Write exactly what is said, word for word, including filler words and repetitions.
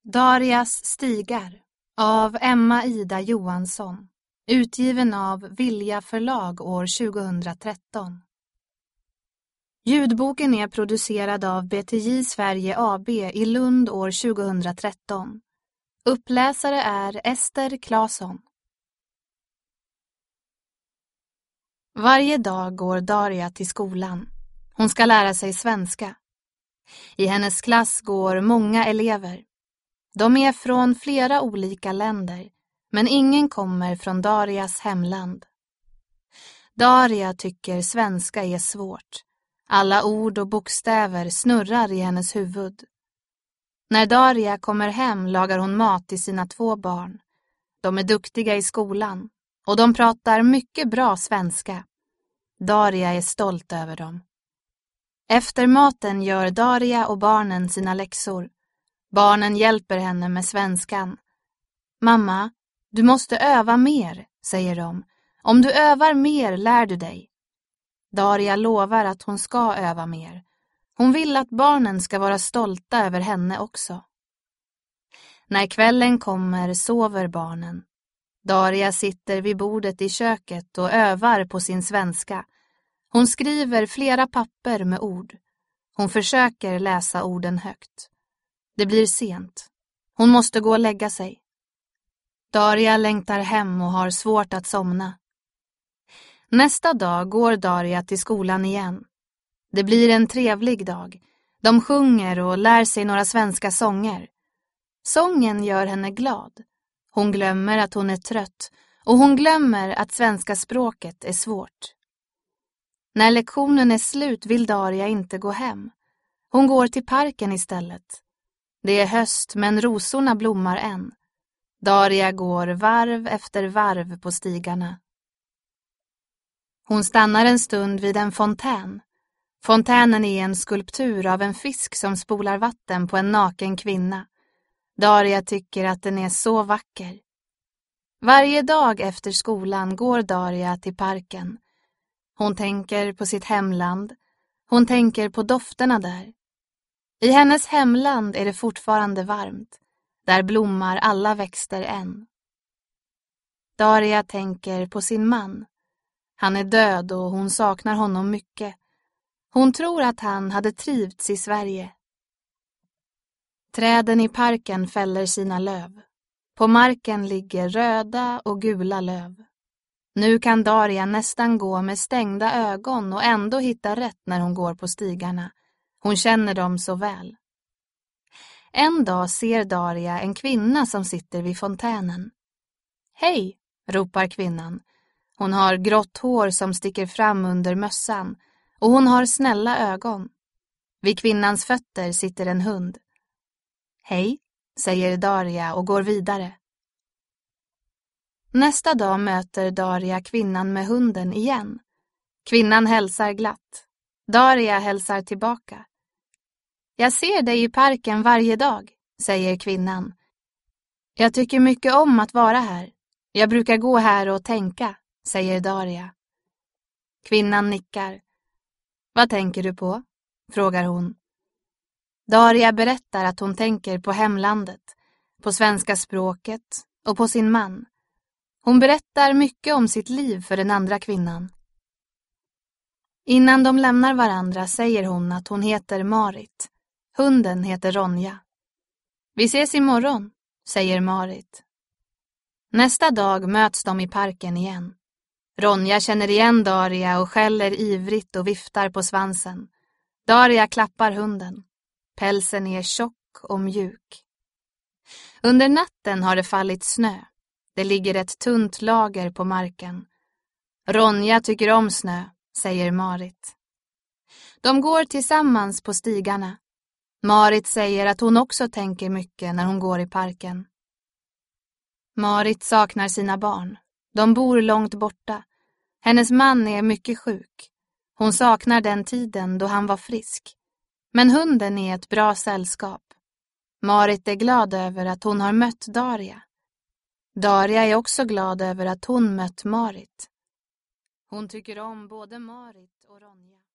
Darias stigar av Emma-Ida Johansson, utgiven av Vilja förlag år tjugohundratretton. Ljudboken är producerad av B T J Sverige A B i Lund år tjugohundratretton. Uppläsare är Ester Claesson. Varje dag går Daria till skolan. Hon ska lära sig svenska. I hennes klass går många elever. De är från flera olika länder, men ingen kommer från Darias hemland. Daria tycker svenska är svårt. Alla ord och bokstäver snurrar i hennes huvud. När Daria kommer hem lagar hon mat till sina två barn. De är duktiga i skolan och de pratar mycket bra svenska. Daria är stolt över dem. Efter maten gör Daria och barnen sina läxor. Barnen hjälper henne med svenskan. Mamma, du måste öva mer, säger de. Om du övar mer lär du dig. Daria lovar att hon ska öva mer. Hon vill att barnen ska vara stolta över henne också. När kvällen kommer sover barnen. Daria sitter vid bordet i köket och övar på sin svenska. Hon skriver flera papper med ord. Hon försöker läsa orden högt. Det blir sent. Hon måste gå och lägga sig. Daria längtar hem och har svårt att somna. Nästa dag går Daria till skolan igen. Det blir en trevlig dag. De sjunger och lär sig några svenska sånger. Sången gör henne glad. Hon glömmer att hon är trött och hon glömmer att svenska språket är svårt. När lektionen är slut vill Daria inte gå hem. Hon går till parken istället. Det är höst men rosorna blommar än. Daria går varv efter varv på stigarna. Hon stannar en stund vid en fontän. Fontänen är en skulptur av en fisk som spolar vatten på en naken kvinna. Daria tycker att den är så vacker. Varje dag efter skolan går Daria till parken. Hon tänker på sitt hemland. Hon tänker på dofterna där. I hennes hemland är det fortfarande varmt. Där blommar alla växter än. Daria tänker på sin man. Han är död och hon saknar honom mycket. Hon tror att han hade trivts i Sverige. Träden i parken fäller sina löv. På marken ligger röda och gula löv. Nu kan Daria nästan gå med stängda ögon och ändå hitta rätt när hon går på stigarna. Hon känner dem så väl. En dag ser Daria en kvinna som sitter vid fontänen. Hej, ropar kvinnan. Hon har grått hår som sticker fram under mössan och hon har snälla ögon. Vid kvinnans fötter sitter en hund. Hej, säger Daria och går vidare. Nästa dag möter Daria kvinnan med hunden igen. Kvinnan hälsar glatt. Daria hälsar tillbaka. Jag ser dig i parken varje dag, säger kvinnan. Jag tycker mycket om att vara här. Jag brukar gå här och tänka, säger Daria. Kvinnan nickar. Vad tänker du på? Frågar hon. Daria berättar att hon tänker på hemlandet, på svenska språket och på sin man. Hon berättar mycket om sitt liv för den andra kvinnan. Innan de lämnar varandra säger hon att hon heter Marit. Hunden heter Ronja. Vi ses imorgon, säger Marit. Nästa dag möts de i parken igen. Ronja känner igen Daria och skäller ivrigt och viftar på svansen. Daria klappar hunden. Pälsen är tjock och mjuk. Under natten har det fallit snö. Det ligger ett tunt lager på marken. Ronja tycker om snö, säger Marit. De går tillsammans på stigarna. Marit säger att hon också tänker mycket när hon går i parken. Marit saknar sina barn. De bor långt borta. Hennes man är mycket sjuk. Hon saknar den tiden då han var frisk. Men hunden är ett bra sällskap. Marit är glad över att hon har mött Daria. Daria är också glad över att hon mött Marit. Hon tycker om både Marit och Ronja.